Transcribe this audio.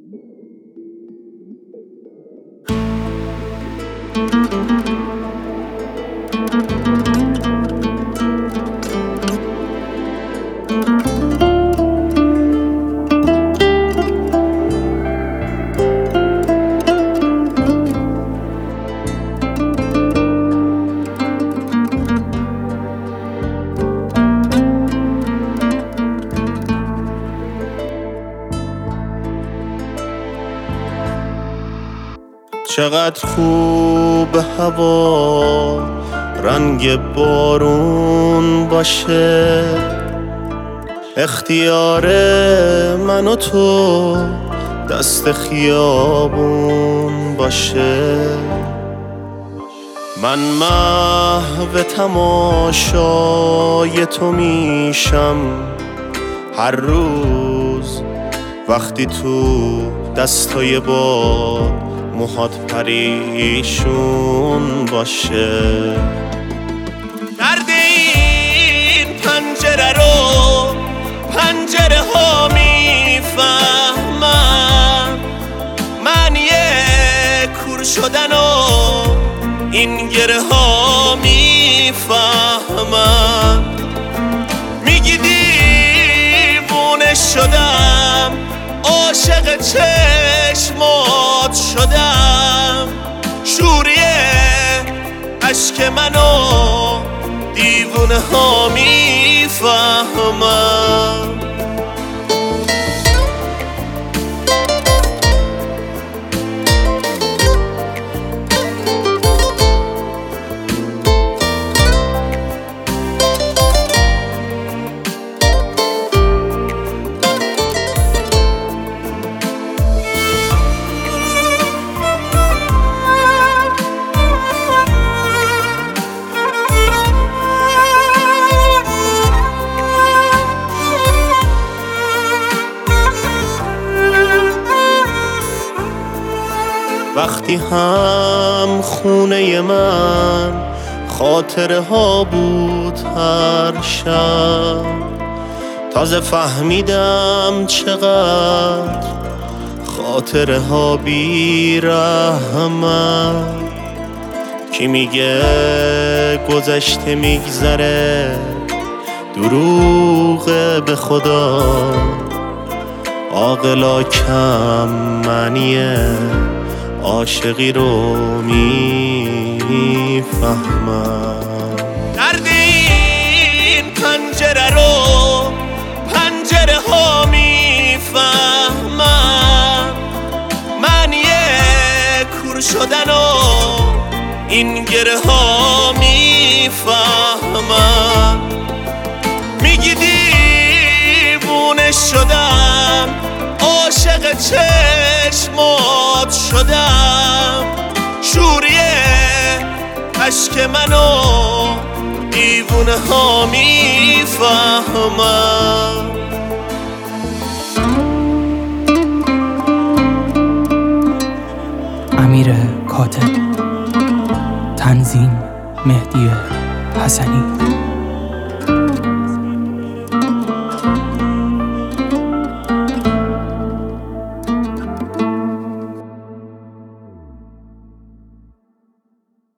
چقدر خوب هوا رنگ بارون باشه، اختیار من و تو دست خیابون باشه. من محو تماشای تو میشم هر روز وقتی تو دستای باد موهات پریشون باشه. درد این پنجره رو پنجره ها میفهمن، معنی کور شدن و این گره ها میفهمن. میگی دیوونه شدم، عاشق چشمات شدم، شوریه عشق منو دیوونه ها میفهمن. وقتی هم خونه من خاطره ها بود هر شب، تازه فهمیدم چقدر خاطره ها بی رحمن. کی میگه گذشته میگذره، دروغه به خدا، عاقلا کم معنیه عاشقی رو میفهمم. درد این پنجره رو پنجره ها میفهمم، معنی کور شدن و این گره ها میفهمم. میگی دیوونه شدم، عاشق چشمات شدم، شوریه عشق منو دیوونه ها میفهمم. امیر کاتب، تنظیم مهدی حسنی.